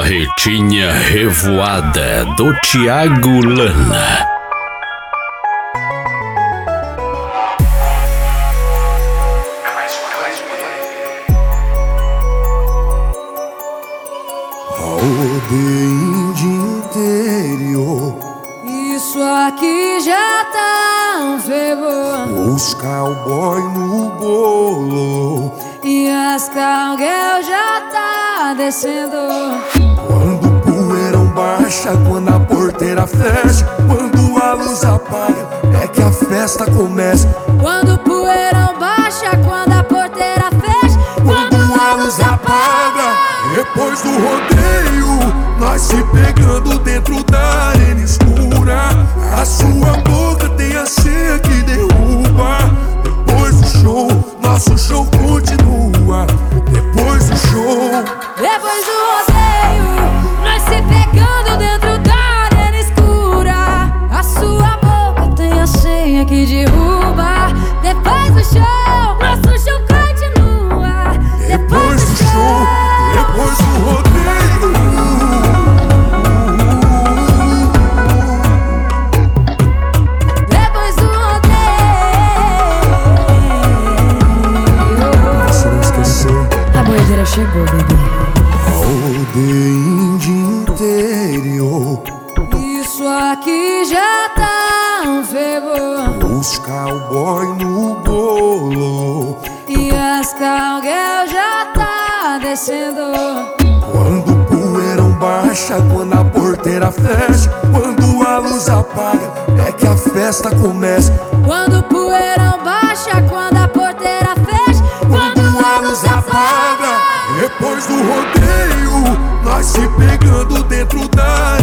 Carretinha Revoada do Thiago Lana. Rodeio de interior, isso aqui já tá um fervor. os cowboy no bolo, E as cowgirl já tá descendo. quando o poeirão baixa, quando a porteira fecha, quando a luz apaga, é que a festa começa. Quando o poeirão baixa, quando a porteira fecha, Quando a luz apaga, depois do rodeio, nós se pegando dentro da arena escura. A sua boca tem a senha que derruba. Depois do show, nosso show continua. Depois do show, depois do rodeio, nós se pegando dentro da arena escura. A sua boca tem a senha que derruba. Depois do show, nosso show continua. depois do show, depois do rodeio. Depois do rodeio, Se não esquecer, a boiadeira chegou, bebê. rodeio de interior, Isso aqui já tá um fervor. os cowboy no bolo, E as cowgirl já tá descendo. quando o poeirão baixa, quando a porteira fecha, quando a luz apaga, é que a festa começa. Quando o poeirão baixa, quando a porteira fecha, Quando a luz apaga, depois do rodeio, nós se pegando dentro da